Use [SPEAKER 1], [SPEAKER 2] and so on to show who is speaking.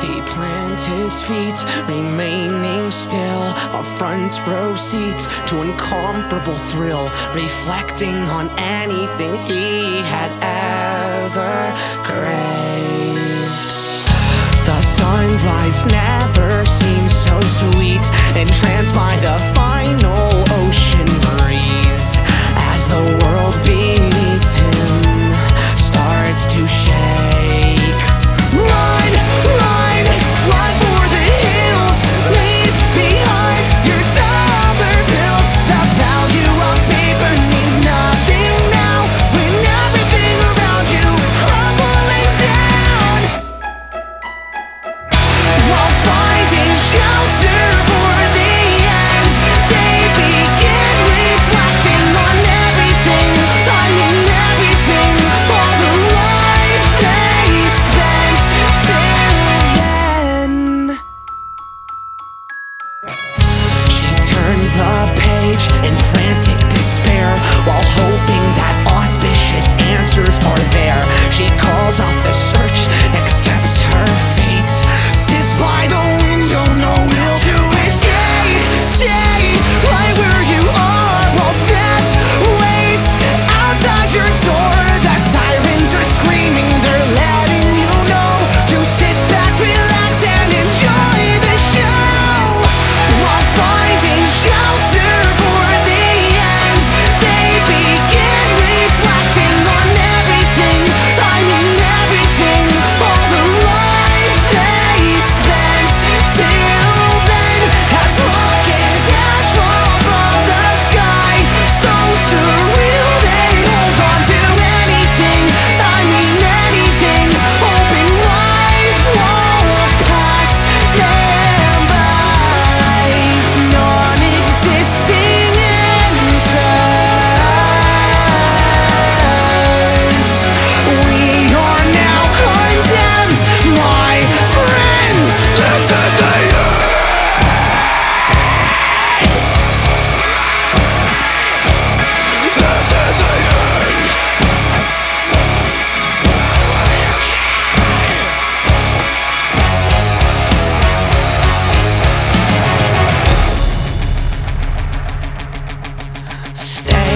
[SPEAKER 1] He plants his feet, remaining still, a front row seat to incomparable thrill, reflecting on anything he had ever craved. The sunrise never seems so sweet, entranced by the final ocean breeze, as the world beneath him starts to shake. Run, run, run for the hills, leave behind your dollar bills. The value of paper means nothing now, when everything around you is crumbling down. While finding shelter for the end, they begin reflecting on everything, I mean everything, all the life they spent till then. She turns the page in frantic despair, while hoping that auspicious answers are there. She calls off the search, accepts her fate, sits by the window, no will to escape. Stay right where you are while death waits outside your door. The sirens are screaming, they're letting you know to sit back, relax, and enjoy the show. While finding shelter for the end, they begin reflecting on everything, I mean everything, all the life they spent till then. As rocket dash fall from the sky, so surreal they hold on to anything, I mean anything, hoping life won't pass them by. Non-existing answers, we are now condemned, my friends. This is the end. This is the end. Stay